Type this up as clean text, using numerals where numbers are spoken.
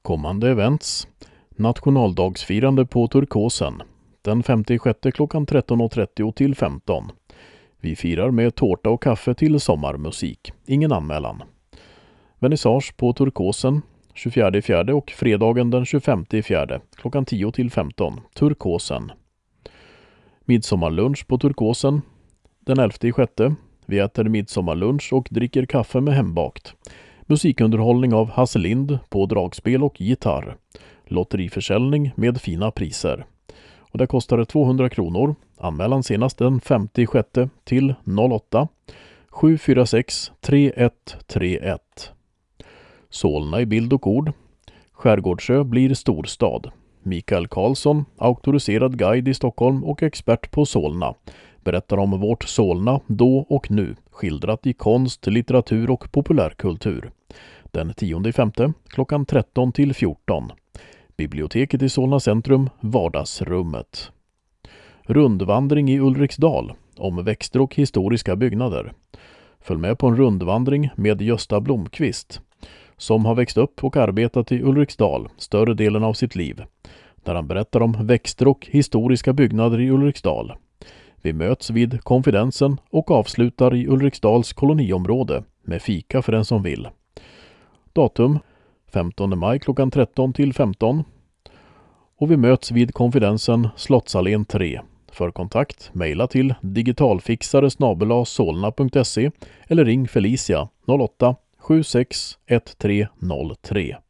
Kommande events: nationaldagsfirande på Turkosen den 5/6 klockan 13.30 till 15. Vi firar med tårta och kaffe till sommarmusik. Ingen anmälan. Vernissage på Turkosen 24/4 och fredagen den 25/4 klockan 10 till 15. Turkosen. Midsommarlunch på Turkosen den 11/6. Vi äter midsommarlunch och dricker kaffe med hembakt. Musikunderhållning av Hasse Lind på dragspel och gitarr. Lotteriförsäljning med fina priser. Och det kostar 200 kronor. Anmälan senast den 5/6 till 08 746 3131. Solna i bild och ord. Skärgårdsö blir storstad. Mikael Karlsson, auktoriserad guide i Stockholm och expert på Solna, berättar om vårt Solna då och nu, skildrat i konst, litteratur och populärkultur. Den 10/5 klockan 13 till 14. Biblioteket i Solna centrum, vardagsrummet. Rundvandring i Ulriksdal om växter och historiska byggnader. Följ med på en rundvandring med Gösta Blomqvist, som har växt upp och arbetat i Ulriksdal större delen av sitt liv, där han berättar om växter och historiska byggnader i Ulriksdal. Vi möts vid Konfidensen och avslutar i Ulriksdals koloniområde med fika för den som vill. Datum 15 maj klockan 13 till 15. Och vi möts vid Konfidensen, Slottsallén 3. För kontakt, mejla till digitalfixare@solna.se eller ring Felicia 08 76 1303.